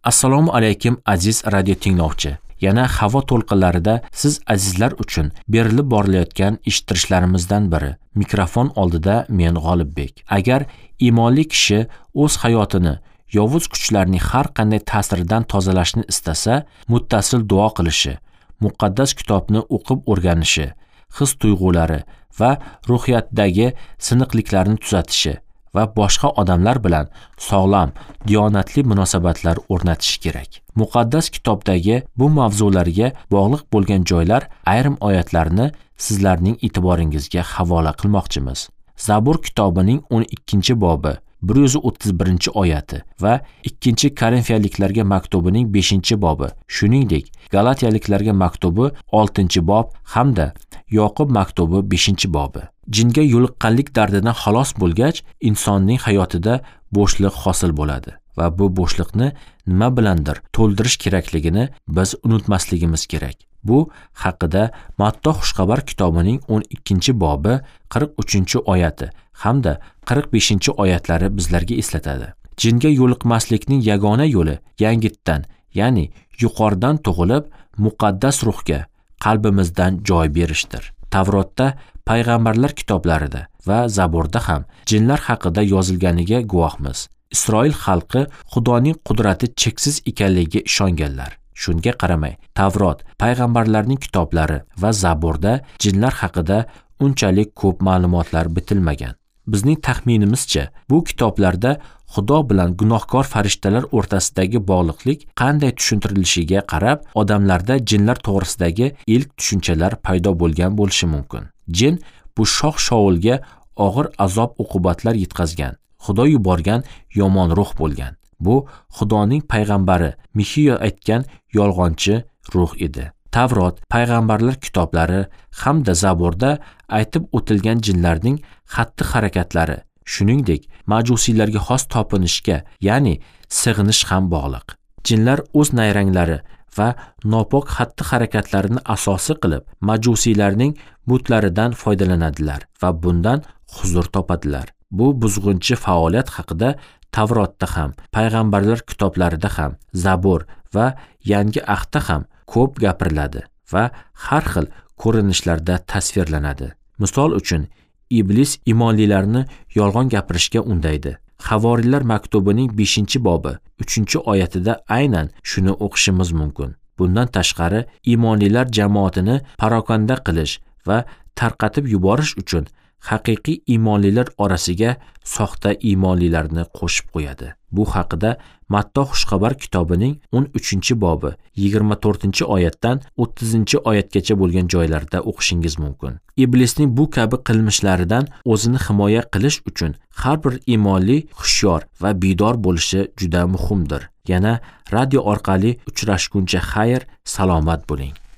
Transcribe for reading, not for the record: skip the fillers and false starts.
Assalomu alaykum aziz radio tinglovchi. Yana havo to'lqinlarida siz azizlar uchun berilib borilayotgan eshittirishlarimizdan biri. Mikrofon oldida men G'olibbek. Agar iymonli kishi o'z hayotini yovuz kuchlarning har qanday ta'siridan tozalashni istasa, muttasil duo qilishi, muqaddas kitobni o'qib o'rganishi, his-tuyg'ulari va ruhiyatdagi siniqliklarni tuzatishi va boshqa odamlar bilan sog'lom, diyonatli munosabatlar o'rnatishi kerak. Muqaddas kitobdagi bu mavzularga bog'liq bo'lgan joylar ayrim oyatlarni sizlarning e'tiboringizga havola qilmoqchimiz. Zabur kitobining 12-bobi 131-oyati va 2-Korinfiyaliklarga maktubining 5-bobi, shuningdek Galatiyaliklarga maktubi 6-bob hamda Yoqub maktubi 5-bobi. Jinga yo'liqqanlik dardidan xalos bo'lgach, insonning hayotida bo'shliq hosil bo'ladi va bu bo'shliqni nima bilandir to'ldirish kerakligini biz unutmasligimiz kerak. Bu haqida Matto xushxabar kitobining 12-bobi 43-oyati hamda 45-oyatlari bizlarga eslatadi. Jinga yo'liqmaslikning yagona yo'li yangitdan, ya'ni yuqoridan tug'ilib, muqaddas ruhga qalbimizdan joy berishdir. Tavrotda, payg'ambarlar kitoblarida va Zaburda ham jinlar haqida yozilganiga guvohmiz. Isroil xalqi Xudoning qudrati cheksiz ekanligiga ishonganlar. Shunga qaramay, Tavrot, payg'ambarlarning kitoblari va Zaburda jinlar haqida unchalik ko'p ma'lumotlar bitilmagan. Bizning taxminimizcha, bu kitoblarda Xudo bilan gunohkor farishtalar o'rtasidagi bog'liqlik qanday tushuntirilishiga qarab, odamlarda jinlar to'g'risidagi ilk tushunchalar paydo bo'lgan bo'lishi mumkin. Jin bu shoh-shovulga og'ir azob-uqubatlar yetkazgan, Xudo yuborgan yomon ruh bo'lgan. Bu Xudoning payg'ambari Mixiyo aytgan yolg'onchi ruh edi. Tavrot, payg'ambarlar kitoblari hamda Zaburda aytib o'tilgan jinlarning xatti-harakatlari, shuningdek majusiylarga xos topinishga, ya'ni sig'inish ham bog'liq. Jinlar o'z nayranglari va nopok xatti-harakatlarini asosi qilib, majusiylarning butlaridan foydalanadilar va bundan huzur topadilar. Bu buzg'unchi faoliyat haqida Tavrotda ham, payg'ambarlar kitoblarida ham, Zabur va Yangi Ahdda ham ko'p gapiriladi va har xil ko'rinishlarda tasvirlanadi. Misol uchun, Iblis iymonlilarni yolg'on gapirishga undaydi. Havoriylar maktubining 5-bobi 3-oyatida aynan shuni o'qishimiz mumkin. Bundan tashqari, iymonlilar jamoatini parokanda qilish va tarqatib yuborish uchun haqiqiy iymonlilar orasiga soxta iymonlilarni qo'shib qo'yadi. Bu haqida Matto xushxabar kitobining 13-bobi 24-oyatdan 30-oyatgacha bo'lgan joylarda o'qishingiz mumkin. Iblisning bu kabi qilmishlaridan o'zini himoya qilish uchun har bir iymonli hushyor va bidor bo'lishi juda muhimdir. Yana radio orqali uchrashguncha xayr, salomat bo'ling.